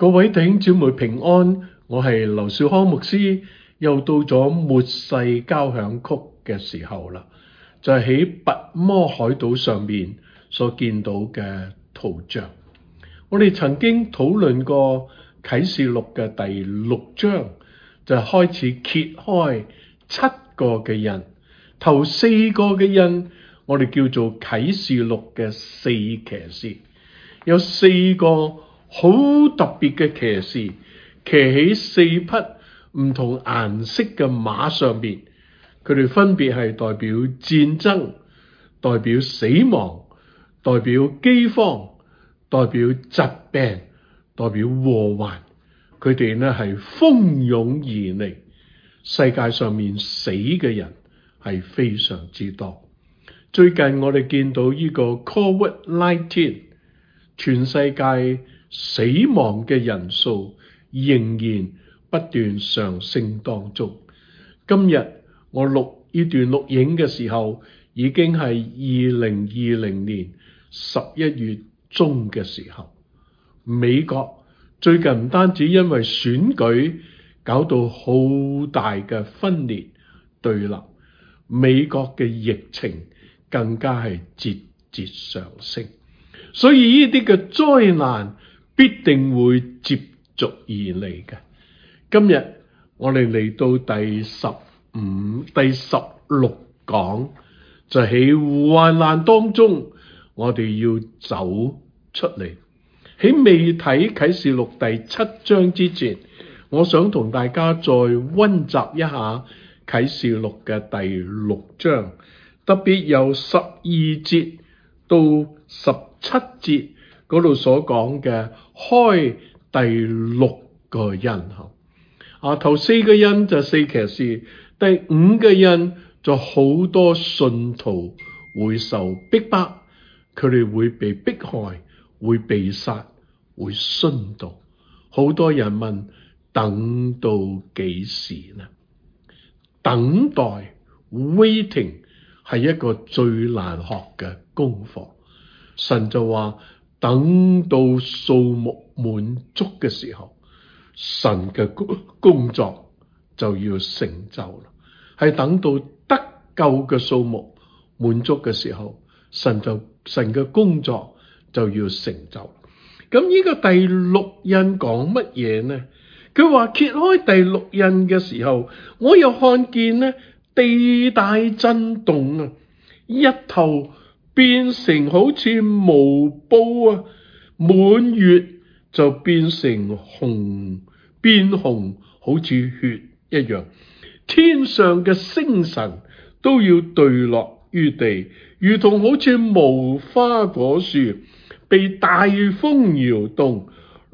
各位弟兄姊妹平安，我係劉少康牧師，又到咗末世交響曲嘅時候啦，就係喺拔摩海島上面所見到嘅圖像。我哋曾經討論過啟示錄嘅第6章，就開始揭開7個嘅印，頭4個嘅印，我哋叫做啟示錄嘅4騎士，有4個好特別嘅騎士，騎喺4匹唔同顏色嘅馬上邊，佢哋分別係代表戰爭、代表死亡、代表饑荒、代表疾病、代表禍患。佢哋呢係蜂擁而嚟，世界上面死嘅人係非常之多。最近我哋見到呢個 COVID-19， 全世界死亡嘅人數仍然不斷上升當中。今日我錄呢段錄影嘅時候，已經係2020年11月中嘅時候。美國最近唔單止因為選舉搞到好大嘅分裂對立，美國嘅疫情更加係節節上升，所以呢啲嘅災難必定會接續而嚟嘅。今日我哋嚟到第16講，就喺患難當中，我哋要走出嚟。喺未睇啟示錄第7章之前，我想同大家再溫習一下啟示錄嘅第6章，特別由12節到17節嗰度所講嘅開第6個印。頭4個印就4騎士，第5個印就好多信徒會受逼迫，佢哋會被迫害，會被殺，會殉道。好多人問，等到幾時呢？等待 waiting 係一個最難學嘅功課。神就話，等到數目滿足嘅時候，神嘅工作就要成就啦。係等到得救嘅數目滿足嘅時候，神嘅工作就要成就。咁呢個第6印講乜嘢呢？佢話揭開第6印嘅時候，我又看見呢，地大震動啊，日頭變成好似毛布啊，滿月就變成變紅，好似血一樣。天上嘅星辰都要墜落於地，如同好似無花果樹被大風搖動，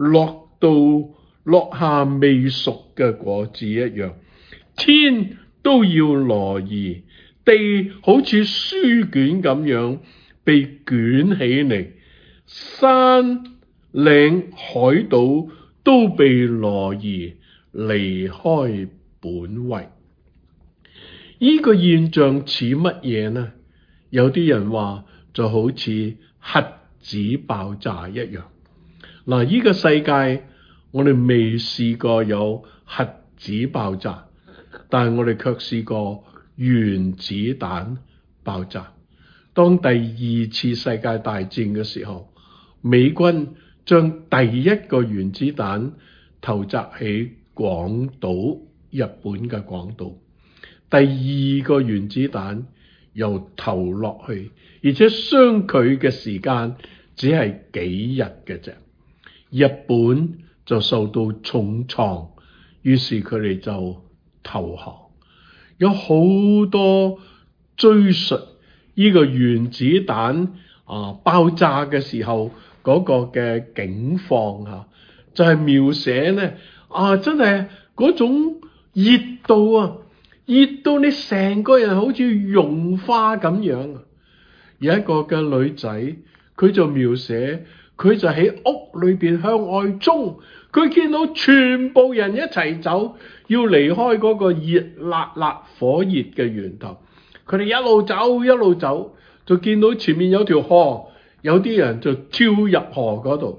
落下未熟嘅果子一樣。天都要挪移，地好似書卷咁樣被捲起嚟，山嶺海島都被挪移離開本位。呢個現象似乜嘢呢？有啲人話就好似核子爆炸一樣。呢個世界我哋未試過有核子爆炸，但係我哋卻試過原子彈爆炸。當第2次世界大戰嘅時候，美軍將第1個原子彈投擲喺廣島，日本嘅廣島。第2個原子彈又投落去，而且相距嘅時間只係幾日嘅啫。日本就受到重創，於是佢哋就投降。有好多追述呢個原子彈爆炸嘅時候嗰個嘅境況，就係描寫呢真係嗰種熱度啊！熱到你成個人好似融化咁樣。有一個嘅女仔，佢就描寫，佢就喺屋裏邊向外衝，佢見到全部人一齊走，要離開嗰個熱辣辣火熱嘅源頭。佢哋一路走一路走，就見到前面有條河，有啲人就跳入河嗰度，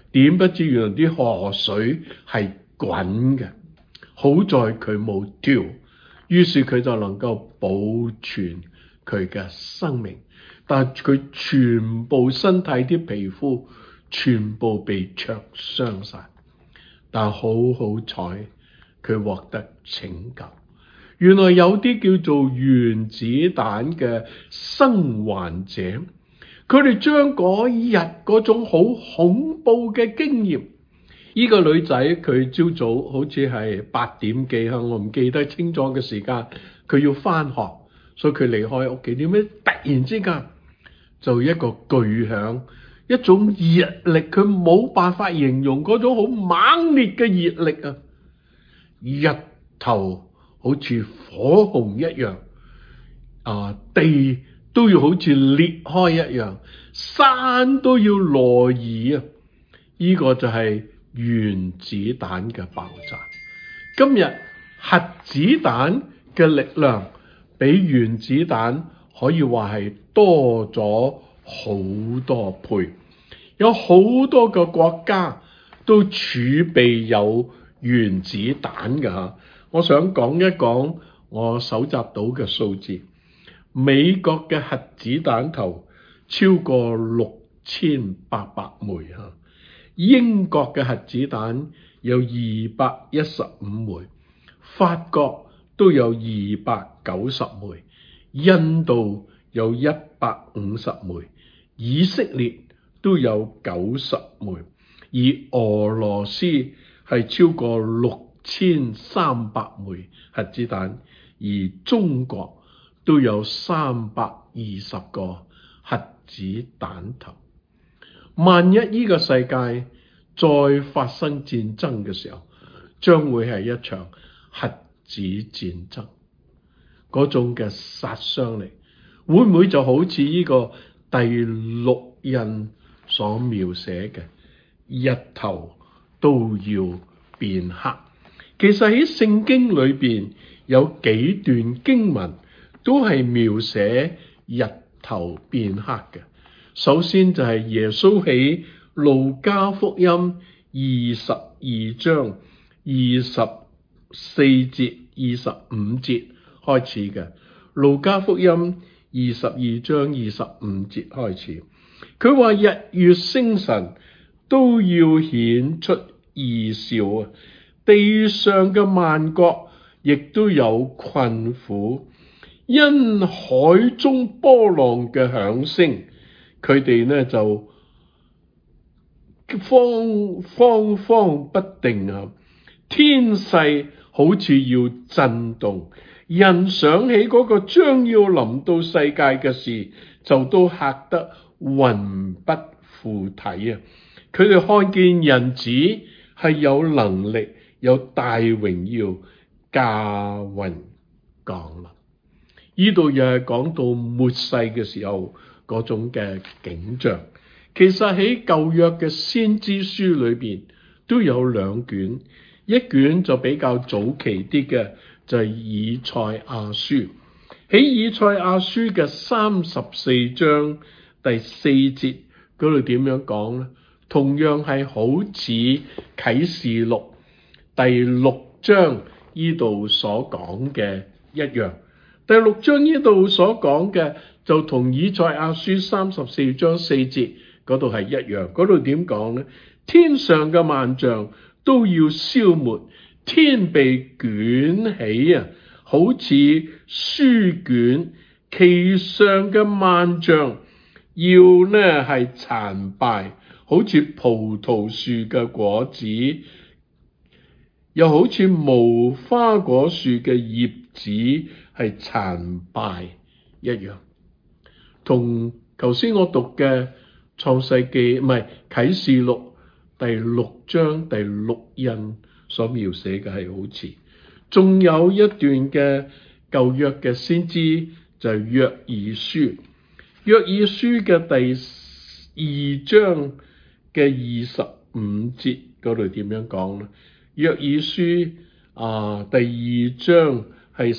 點不知原來啲河水係滾嘅，好在佢冇跳，於是佢就能夠保存佢嘅生命，但係佢全部身體啲皮膚全部被灼傷晒，但好彩佢獲得拯救。原來有啲叫做原子彈嘅生還者，佢哋將嗰日嗰種好恐怖嘅經驗，呢個女仔佢朝早好似係8點幾，我唔記得清楚嘅時間，佢要返學，所以佢離開屋企。點解突然之間就一個巨響，一種熱力，佢冇辦法形容嗰種好猛烈嘅熱力啊！日頭好似火紅一樣，地都要好似裂開一樣，山都要挪移啊！呢個就係原子彈嘅爆炸。今日核子彈嘅力量比原子彈可以話係多咗好多倍，有好多個國家都儲備有原子彈㗎。我想講一講我搜集到嘅數字。美國嘅核子彈頭超過6800枚，英國嘅核子彈有215枚，法國都有290枚，印度有150枚，以色列都有90枚，而俄羅斯係超過6300枚核子彈，而中國都有320個核子彈頭。萬一呢個世界再發生戰爭嘅時候，將會係一場核子戰爭，嗰種嘅殺傷力會唔會就好似呢個第六印所描寫嘅，日頭都要變黑？其實喺聖經裏邊有幾段經文都係描寫日頭變黑嘅。首先就係耶穌喺路加福音22章24節25節開始嘅。路加福音22章25節開始，佢話日月星辰都要顯出異兆啊！地上嘅萬國亦都有困苦，因海中波浪嘅響聲，佢哋呢就慌不定啊！天勢好似要震動，人想起嗰個將要臨到世界嘅事，就都嚇得魂不附體啊！佢哋看見人子係有能力，有大榮耀駕雲降臨。呢度又係講到末世嘅時候嗰種嘅景象。其實喺舊約嘅先知書裏邊都有2卷，一卷就比較早期啲嘅，就係以賽亞書。喺以賽亞書嘅34章第4節嗰度點樣講呢？同樣係好似啟示錄第6章呢度所講嘅一樣。第6章呢度所講嘅就同以賽亞書34章4節嗰度係一樣。嗰度點講呢？天上嘅萬象都要消沒，天被捲起啊，好似書卷，其上嘅萬象要呢係殘敗，好似葡萄樹嘅果子，又好似無花果樹嘅葉子係殘敗一樣。同頭先我讀嘅創世記唔係啟示錄第6章第6印所描寫嘅係好似。仲有一段嘅舊約嘅先知就係約珥書。約珥書嘅第2章嘅25節嗰度點樣講呢？約珥書第2章係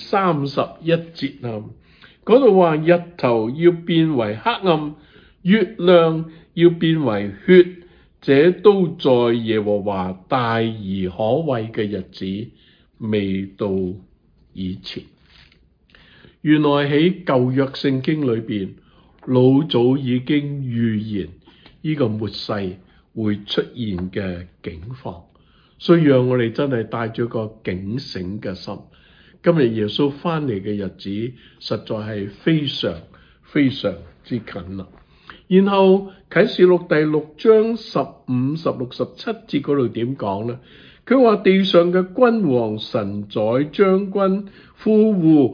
31節啊，嗰度話日頭要變為黑暗，月亮要變為血， 這都在耶和華大而可畏嘅日子未到以前。原來喺舊約聖經裏邊，老早已經預言呢個末世會出現嘅境況，所以讓我哋真係帶咗個警醒嘅心。今日耶穌翻嚟嘅日子實在係非常非常之近啦。然後啟示錄第6章15、16、17節嗰度點講呢？佢話地上嘅君王、臣宰、將軍、富戶、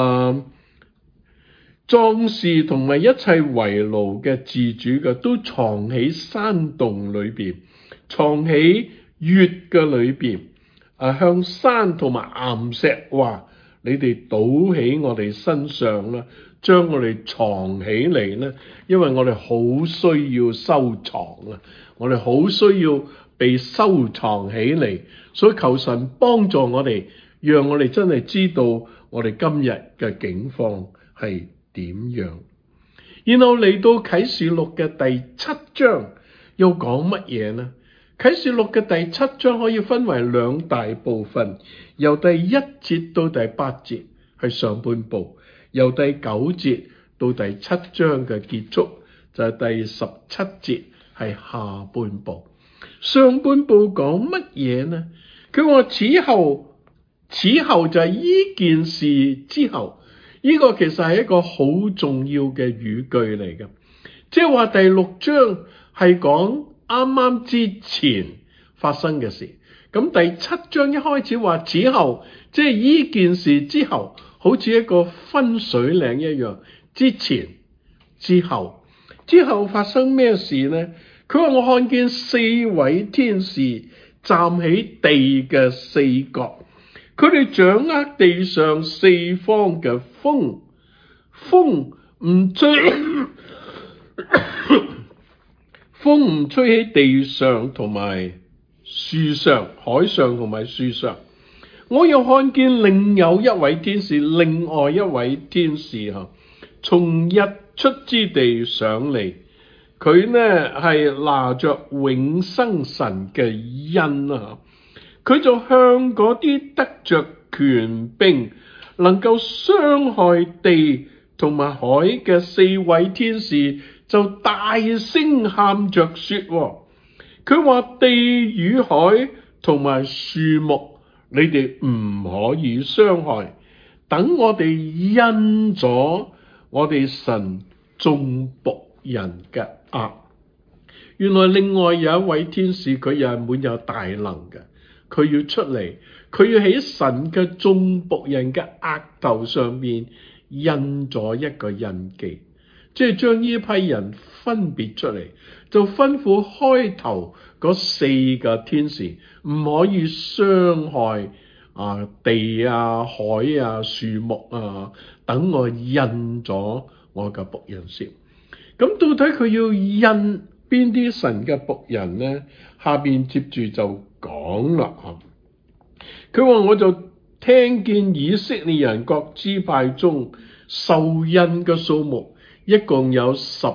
壯士同埋一切為奴嘅自主嘅，都藏喺山洞裏邊，藏喺穴嘅裏邊，向山同埋岩石話：你哋倒喺我哋身上啦，將我哋藏起嚟呢，因為我哋好需要收藏啊，我哋好需要被收藏起嚟，所以求神幫助我哋，讓我哋真係知道我哋今日嘅境況係點樣。然後嚟到啟示錄嘅第7章又講乜嘢呢？啟示錄嘅第7章可以分為2大部分，由第1節到第8節係上半部，由第9節到第7章嘅結束就係第17節係下半部。上半部講乜嘢呢？佢話此後就係呢件事之後，呢個其實係一個好重要嘅語句嚟嘅，即係話第6章係講啱啱之前發生嘅事，咁第7章一開始話此後，即係呢件事之後，好似一個分水嶺一樣，之前之後發生咩事呢？佢話我看見4位天使站喺地嘅4角，佢哋掌握地上4方嘅風唔吹風唔吹喺地上同埋樹上，海上同埋樹上。我又看見另有一位天使，另外一位天使從日出之地上嚟，佢呢係拿着永生神嘅印啊！佢就向嗰啲得着權柄，能夠傷害地同埋海嘅4位天使，就大聲喊着說：佢話地與海同埋樹木，你哋唔可以傷害，等我哋因咗我哋神眾僕人嘅軛。原來另外有一位天使，佢又係滿有大能嘅，佢要出嚟，佢要喺神嘅眾僕人嘅額頭上面印咗一個印記，即係將呢批人分別出嚟，就吩咐開頭嗰4個天使唔可以傷害地啊、海啊、樹木啊，等我印咗我嘅僕人先。咁到底佢要印邊啲神嘅僕人呢？下邊接住就講啦。佢話我就聽見以色列人各支派中受印嘅數目，一共有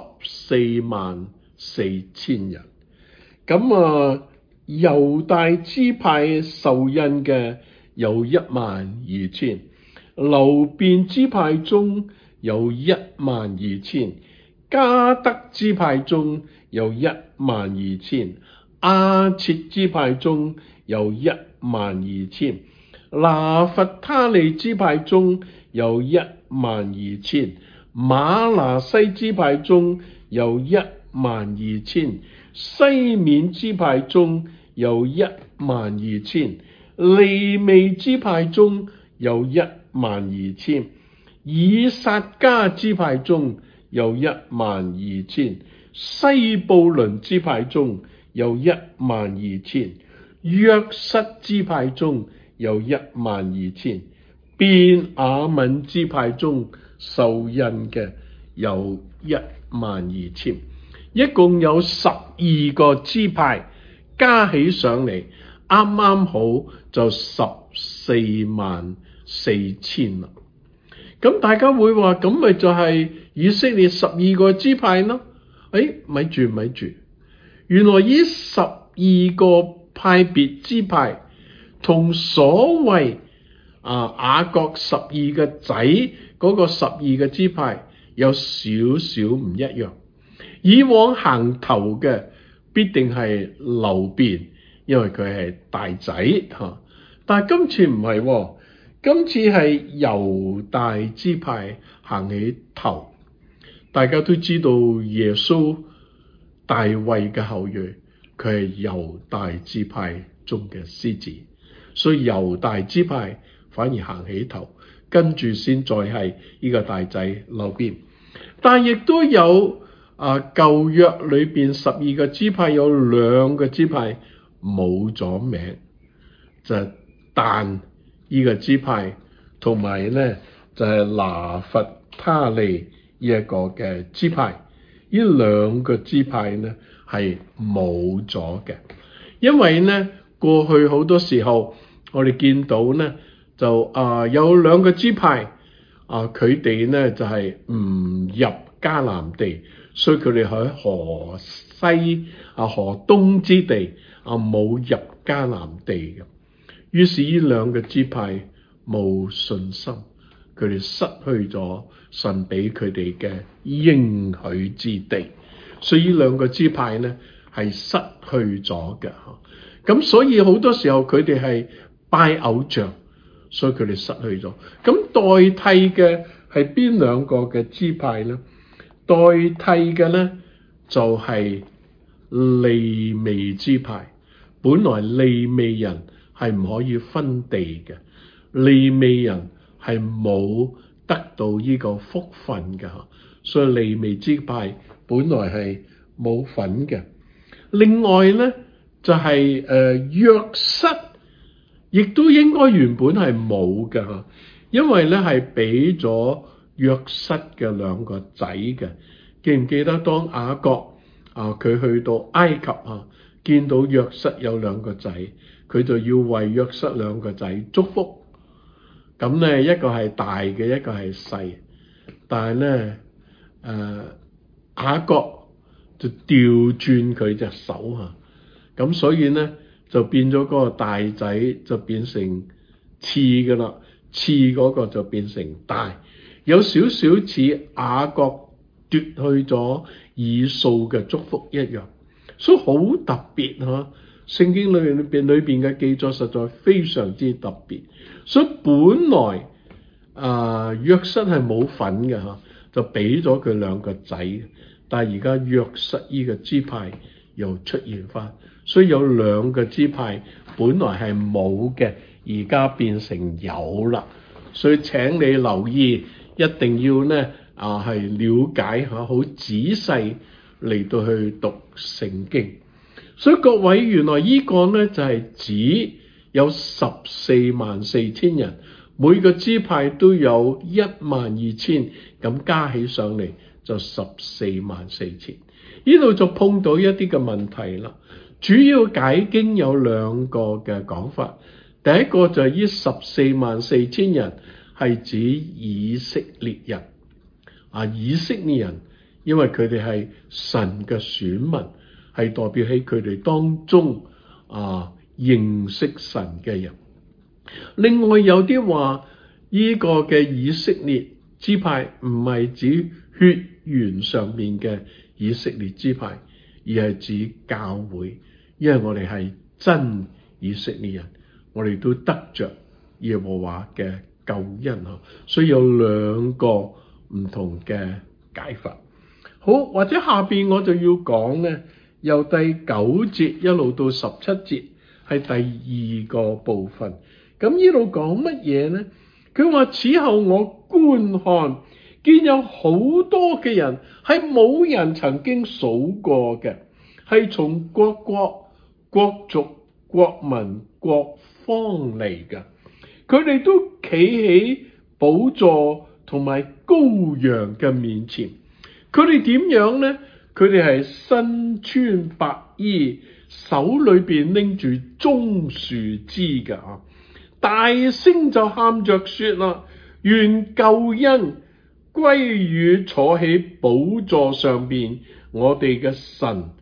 144000人。咁猶大支派受印嘅有12000，流便支派中有12000，迦得支派中有12000，亞設支派中有12000，拿弗他利支派中有12000，瑪拿西支派中有12000，西面支派中有12000，利未支派中有12000，以撒迦支派中有12000，西布倫支派中有12000，約瑟支派中有12000，便雅憫支派中受印嘅有12000，一共有12個支派加起上嚟，啱啱好就144,000啦。咁大家會話，咁咪就係以色列12個支派咯？咪住， 原來呢12個派別支派同所謂雅各12個仔嗰個12個支派有少少唔一樣。以往行頭嘅必定係流便，因為佢係大仔但係今次唔係，今次係猶大支派行起頭。大家都知道耶穌大衛嘅後裔，佢係猶大支派中嘅獅子，所以猶大支派反而行起頭，跟住先再係呢個大仔流便。但亦都有舊約裏邊12個支派有2個支派冇咗名，就係但呢個支派同埋咧就係拿弗他利呢一個嘅支派。呢2個支派咧係冇咗嘅，因為咧過去好多時候我哋見到咧就有2個支派佢哋咧就係唔入迦南地，所以佢哋喺河西河東之地冇入迦南地嘅。於是呢2個支派冇信心，佢哋失去咗神俾佢哋嘅應許之地，所以呢2個支派咧係失去咗嘅。咁所以好多時候佢哋係拜偶像，所以佢哋失去咗。咁代替嘅係邊2個嘅支派咧？代替嘅咧就係利未支派。本來利未人係唔可以分地嘅，利未人係冇得到呢個福分嘅，所以利未支派本來係冇份嘅。另外咧就係約瑟，亦都應該原本係冇嘅，因為咧係俾咗約瑟嘅2個仔嘅。記唔記得當雅各佢去到埃及見到約瑟有2個仔，佢就要為約瑟2個仔祝福。咁咧一個係大嘅，一個係細，但係咧雅各就調轉佢隻手咁所以咧就變咗嗰個大仔就變成次㗎啦，次嗰個就變成大，有少少似雅各奪去咗以掃嘅祝福一樣，所以好特別聖經裏邊嘅記載實在非常之特別。所以本來約瑟係冇份嘅就俾咗佢2個仔，但係而家約瑟呢個支派又出現翻，所以有2個支派本來係冇嘅，而家變成有啦。所以請你留意，一定要咧係了解好仔細嚟到去讀聖經。所以各位，原來呢個咧就係指有144000人，每個支派都有12000，咁加起上嚟就144000。呢度就碰到一啲嘅問題啦。主要解經有2個嘅講法，第一個就係呢144000人係指以色列人以色列人，因為佢哋係神嘅選民，係代表喺佢哋當中認識神嘅人。另外有啲話呢個嘅以色列支派唔係指血緣上面嘅以色列支派，而係指教會，因為我哋係真以色列人，我哋都得着耶和華嘅救恩，所以有2個唔同嘅解法。好，或者下邊我就要講咧，由第9節一路到17節係第2個部分。咁呢度講乜嘢呢？佢話此後我觀看，見有好多嘅人係冇人曾經數過嘅，係從各國、國族、國民、各方嚟嘅。佢哋都企喺寶座同埋羔羊嘅面前。佢哋點樣呢？佢哋係身穿白衣，手裏邊拎住棕樹枝嘅大聲就喊着說啦：願救恩歸於坐喺寶座上邊我哋嘅神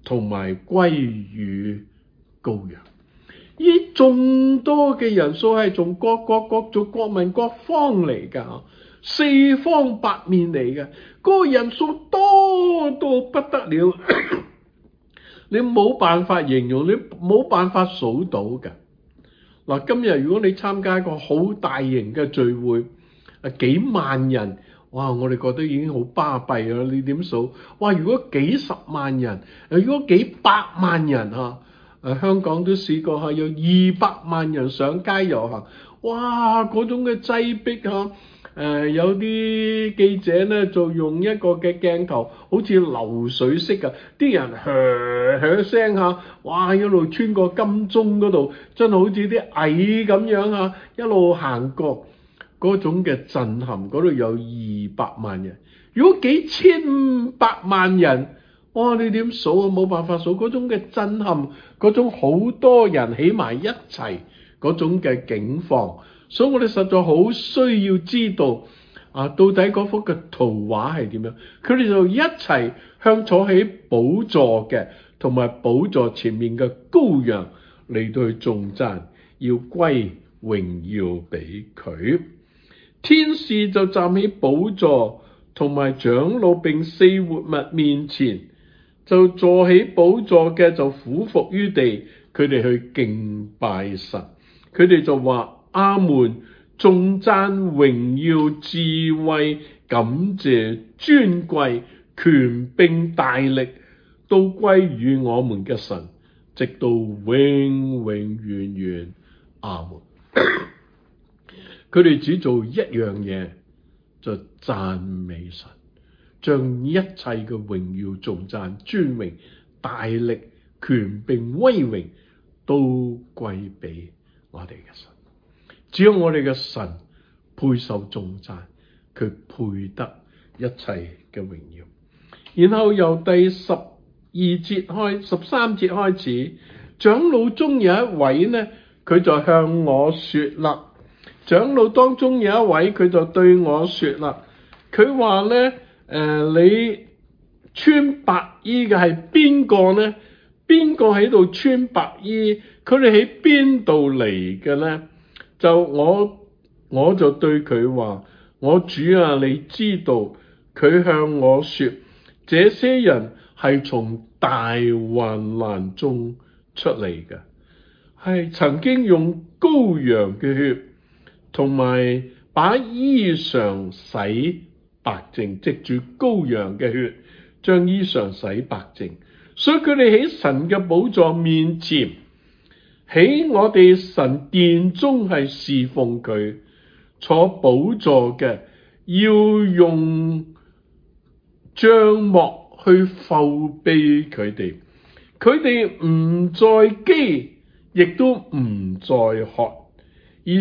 同埋歸於羔羊。呢眾多嘅人數係從各國各族各民各方嚟㗎，四方八面嚟嘅，嗰個人數多到不得了，你冇辦法形容，你冇辦法數到㗎。嗱，今日如果你參加一個好大型嘅聚會，幾萬人，哇！我哋覺得已經好巴閉啦。你點數？哇！如果幾十萬人，如果幾百萬人香港都試過有200萬人上街遊行，哇！嗰種嘅擠迫有啲記者咧就用一個嘅鏡頭，好似流水式嘅，啲人噓聲哇！一路穿過金鐘嗰度，真係好似啲蟻咁樣一路行過，嗰種嘅震撼，嗰度有200萬人。如果幾千百萬人，哇！你點數啊？冇辦法數嗰種嘅震撼，嗰種好多人起埋一齊嗰種嘅境況。所以我哋實在好需要知道到底嗰幅嘅圖畫係點樣。佢哋就一齊向坐喺寶座嘅同埋寶座前面嘅羔羊嚟到去頌讚，要歸榮耀俾佢。天使就站喺寶座同埋長老並四活物面前，就坐喺寶座嘅就俯伏於地，佢哋去敬拜神。佢哋就話：阿們，頌讚榮耀智慧感謝尊貴權柄大力都歸於我們嘅神，直到永永遠遠。阿們。佢哋只做一樣嘢，就讚美神，將一切嘅榮耀頌讚尊榮大力權柄威榮都歸俾我哋嘅神。只有我哋嘅神配受頌讚，佢配得一切嘅榮耀。然後由第13節開始，長老中有一位呢，佢就向我說啦。長老當中有一位，佢就對我說啦，佢話呢，你穿白衣嘅係邊個呢？邊個喺度穿白衣？佢哋喺邊度嚟嘅呢？就我就對佢話：我主啊，你知道。佢向我說，這些人係從大患難中出嚟嘅，係曾經用羔羊嘅血同埋把衣裳洗白淨，藉住羔羊嘅血將衣裳洗白淨。所以佢哋喺神嘅寶座面前，喺我哋神殿中係侍奉佢，坐寶座嘅要用帳幕去覆庇佢哋，佢哋唔再飢，亦都唔再渴，而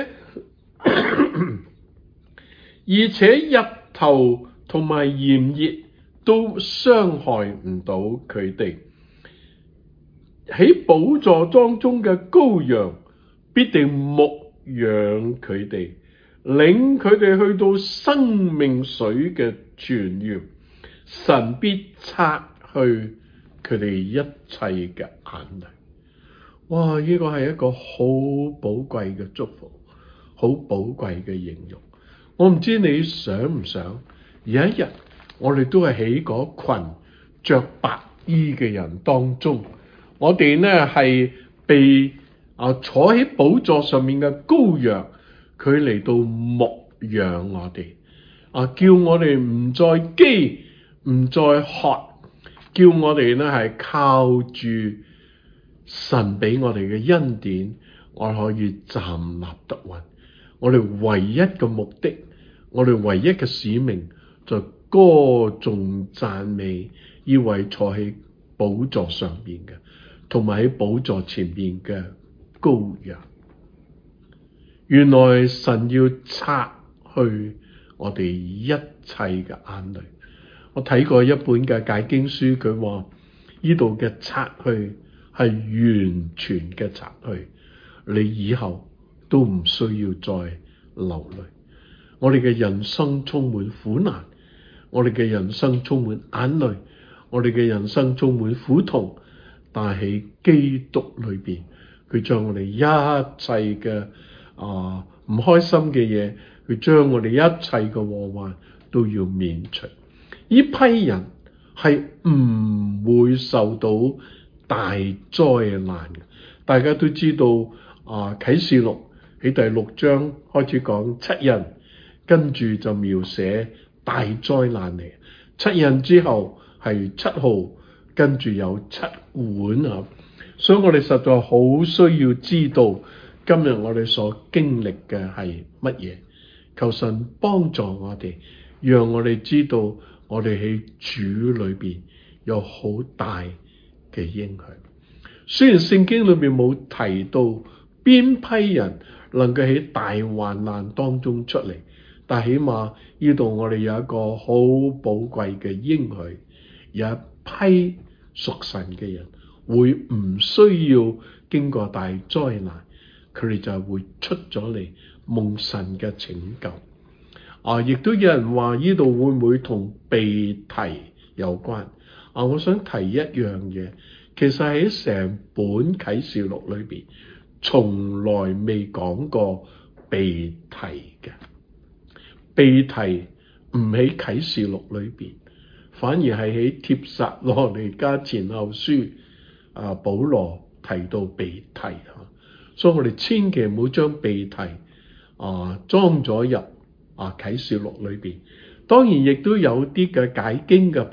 且日頭同埋炎熱都傷害唔到佢哋。喺寶座當中嘅羔羊必定牧養佢哋，領佢哋去到生命水嘅泉源。神必擦去佢哋一切嘅眼淚。哇！呢個係一個好寶貴嘅祝福，好寶貴嘅形容。我唔知你想唔想有一日我哋都係喺嗰群着白衣嘅人當中，我哋呢係被坐喺寶座上面嘅羔羊，佢嚟到牧養我哋，叫我哋唔再飢，唔再渴，叫我哋呢係靠住神俾我哋嘅恩典，我可以站立得穩。我哋唯一嘅目的，我哋唯一嘅使命，就歌頌讚美呢位坐喺寶座上邊嘅，同埋喺寶座前邊嘅羔羊。原來神要擦去我哋一切嘅眼淚。我睇過一本嘅解經書，佢話呢度嘅擦去係完全嘅擦去，你以後都唔需要再流淚。我哋嘅人生充滿苦難，我哋嘅人生充滿眼淚， 我哋嘅人生充滿苦痛，但喺基督裏邊，佢將我哋一切嘅唔開心嘅嘢，佢將我哋一切嘅禍患都要免除。呢批人係唔會受到大災難嘅。大家都知道啟示錄喺第6章開始講7印，跟住就描寫大災難嚟。7印之後係7號，跟住有7碗啊！所以我哋實在好需要知道今日我哋所經歷嘅係乜嘢。求神幫助我哋，讓我哋知道我哋喺主裏邊有好大嘅應許。雖然聖經裏面冇提到邊批人能夠喺大患難當中出嚟，但起碼呢度我哋有一個好寶貴嘅應許，有一批屬神嘅人會唔需要經過大災難，佢哋就會出咗嚟蒙神嘅拯救。亦都有人話呢度會唔會同被提有關？我想提一樣嘢，其實喺成本啟示錄裏邊，從來未講過被提嘅。被提唔喺啟示錄裏邊，反而係喺帖撒羅尼迦前後書保羅提到被提。所以我哋千祈唔好將被提裝咗入啟示錄裏邊。當然亦都有啲嘅解經嘅，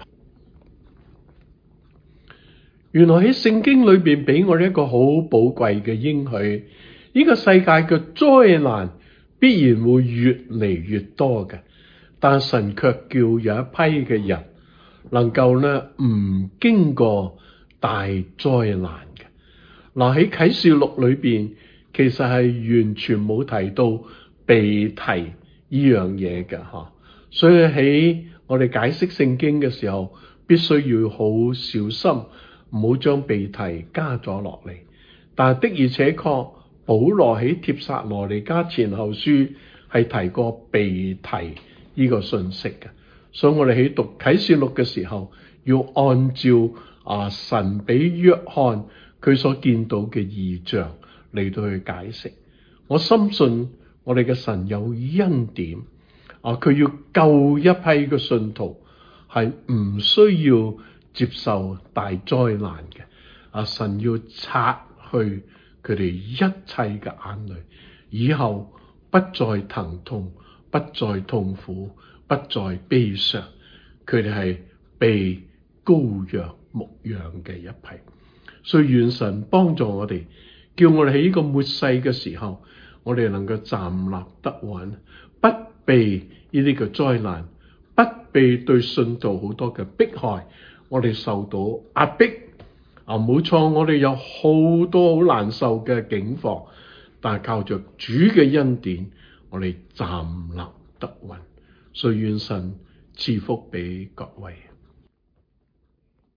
原來喺聖經裏邊俾我哋一個好寶貴嘅應許，呢個世界嘅災難必然會越嚟越多嘅，但神卻叫有一批嘅人能夠唔經過大災難嘅。喺啟示錄裏邊其實係完全冇提到被提呢樣嘢嘅。所以喺我哋解釋聖經嘅時候，必須要好小心，唔好將被提加咗落嚟。但的而且確，保羅喺帖撒羅尼迦前後書係提過被提呢個信息嘅。所以我哋喺讀啟示錄嘅時候，要按照神俾約翰佢所見到嘅異象嚟到去解釋。我深信我哋嘅神有恩典，佢要救一批嘅信徒係唔需要接受大災難嘅。神要擦去佢哋一切嘅眼淚，以後不再疼痛，不再痛苦，不再悲傷。佢哋係被羔羊牧養嘅一批。所以願神幫助我哋，叫我哋喺呢個末世嘅時候，我哋能夠站立得穩，不被呢啲嘅災難，不被對信徒好多嘅迫害，我哋受到壓迫。冇錯，我哋有好多好難受嘅境況，但係靠着主嘅恩典，我哋站立得穩。所以願神賜福俾各位。